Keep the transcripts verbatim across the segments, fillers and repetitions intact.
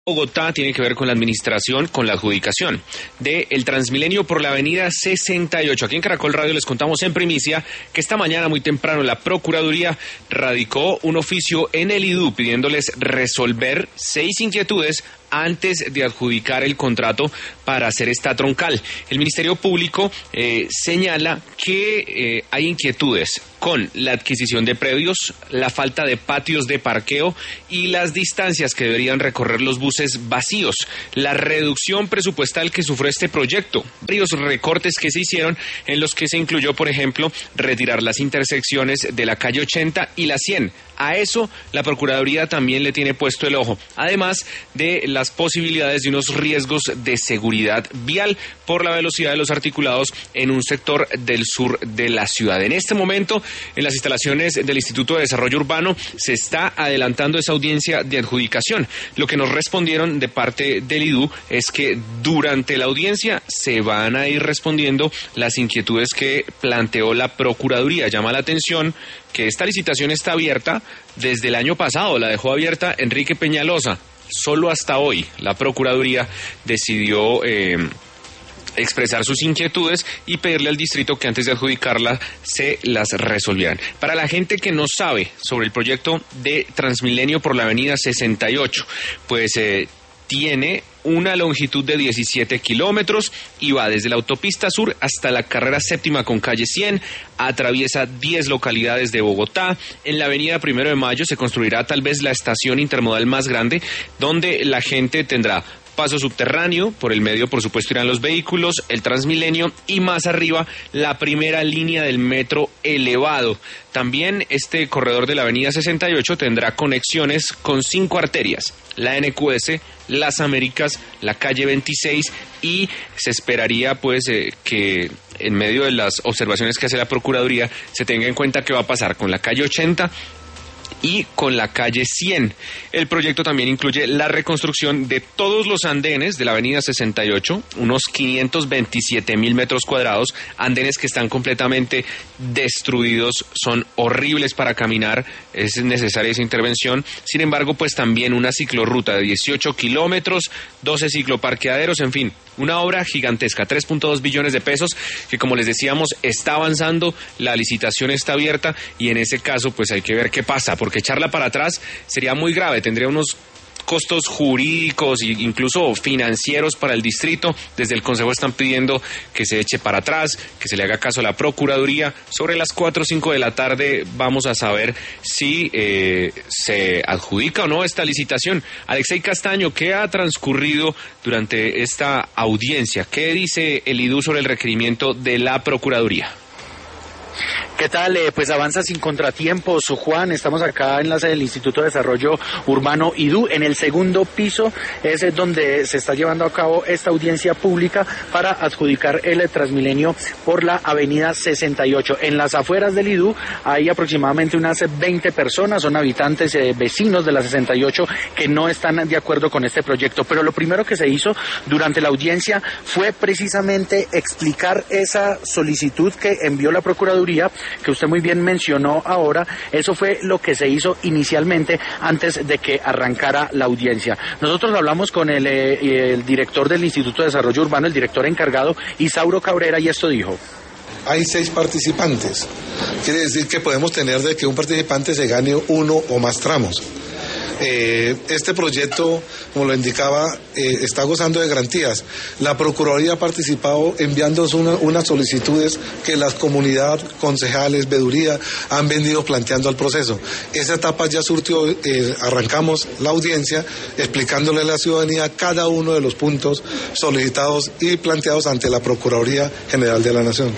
Bogotá tiene que ver con la administración, con la adjudicación de el Transmilenio por la avenida sesenta y ocho. Aquí en Caracol Radio les contamos en primicia que esta mañana muy temprano la Procuraduría radicó un oficio en el I D U pidiéndoles resolver seis inquietudes antes de adjudicar el contrato para hacer esta troncal. El Ministerio Público eh, señala que eh, hay inquietudes con la adquisición de predios, la falta de patios de parqueo y las distancias que deberían recorrer los buses vacíos, la reducción presupuestal que sufrió este proyecto, varios recortes que se hicieron en los que se incluyó, por ejemplo, retirar las intersecciones de la calle ochenta y la cien. A eso la Procuraduría también le tiene puesto el ojo, además de las posibilidades de unos riesgos de seguridad vial por la velocidad de los articulados en un sector del sur de la ciudad. En este momento, en las instalaciones del Instituto de Desarrollo Urbano se está adelantando esa audiencia de adjudicación. Lo que nos respondieron de parte del I D U es que durante la audiencia se van a ir respondiendo las inquietudes que planteó la Procuraduría. Llama la atención que esta licitación está abierta desde el año pasado, la dejó abierta Enrique Peñalosa. Solo hasta hoy la Procuraduría decidió eh, expresar sus inquietudes y pedirle al distrito que antes de adjudicarla se las resolvieran. Para la gente que no sabe sobre el proyecto de Transmilenio por la avenida sesenta y ocho, pues eh, tiene una longitud de diecisiete kilómetros y va desde la autopista sur hasta la carrera séptima con calle cien, atraviesa diez localidades de Bogotá. En la avenida Primero de Mayo se construirá tal vez la estación intermodal más grande, donde la gente tendrá paso subterráneo, por el medio por supuesto irán los vehículos, el Transmilenio y más arriba la primera línea del metro elevado. También este corredor de la avenida sesenta y ocho tendrá conexiones con cinco arterias, la N Q S, Las Américas, la calle veintiséis y se esperaría pues eh, que en medio de las observaciones que hace la Procuraduría se tenga en cuenta qué va a pasar con la calle ochenta y con la calle cien. El proyecto también incluye la reconstrucción de todos los andenes de la avenida sesenta y ocho, unos quinientos veintisiete mil metros cuadrados, andenes que están completamente destruidos, son horribles para caminar, es necesaria esa intervención. Sin embargo, pues también una ciclorruta de dieciocho kilómetros, doce cicloparqueaderos, en fin, una obra gigantesca, tres punto dos billones de pesos, que como les decíamos, está avanzando, la licitación está abierta y en ese caso pues hay que ver qué pasa, porque echarla para atrás sería muy grave, tendría unos costos jurídicos e incluso financieros para el distrito. Desde el Consejo están pidiendo que se eche para atrás, que se le haga caso a la Procuraduría. Sobre las cuatro o cinco de la tarde vamos a saber si eh, se adjudica o no esta licitación. Alexei Castaño, ¿qué ha transcurrido durante esta audiencia? ¿Qué dice el I D U sobre el requerimiento de la Procuraduría? ¿Qué tal? Eh, pues avanza sin contratiempos, Juan. Estamos acá en la sede del Instituto de Desarrollo Urbano I D U. En el segundo piso es donde se está llevando a cabo esta audiencia pública para adjudicar el Transmilenio por la avenida sesenta y ocho. En las afueras del I D U hay aproximadamente unas veinte personas, son habitantes eh, vecinos de la sesenta y ocho que no están de acuerdo con este proyecto. Pero lo primero que se hizo durante la audiencia fue precisamente explicar esa solicitud que envió la Procuraduría, que usted muy bien mencionó ahora. Eso fue lo que se hizo inicialmente antes de que arrancara la audiencia. Nosotros hablamos con el, eh, el director del Instituto de Desarrollo Urbano, el director encargado, Isauro Cabrera, y esto dijo. Hay seis participantes. Quiere decir que podemos tener de que un participante se gane uno o más tramos. Eh, este proyecto, como lo indicaba, eh, está gozando de garantías. La Procuraduría ha participado enviando una, unas solicitudes que las comunidades, concejales, veeduría han venido planteando al proceso. Esa etapa ya surtió, eh, arrancamos la audiencia explicándole a la ciudadanía cada uno de los puntos solicitados y planteados ante la Procuraduría General de la Nación.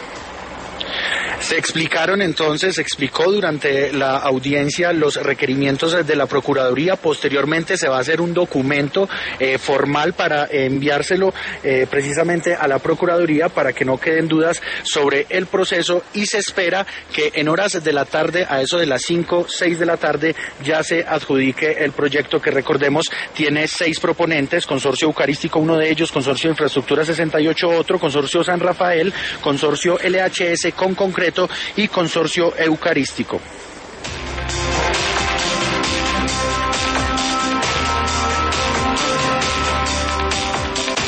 Se explicaron entonces, se explicó durante la audiencia los requerimientos de la Procuraduría. Posteriormente se va a hacer un documento eh, formal para enviárselo eh, precisamente a la Procuraduría para que no queden dudas sobre el proceso, y se espera que en horas de la tarde, a eso de las cinco, seis de la tarde, ya se adjudique el proyecto que, recordemos, tiene seis proponentes: Consorcio Eucarístico, uno de ellos, Consorcio de Infraestructura sesenta y ocho, otro, Consorcio San Rafael, Consorcio L H S con Concreto y Consorcio Eucarístico.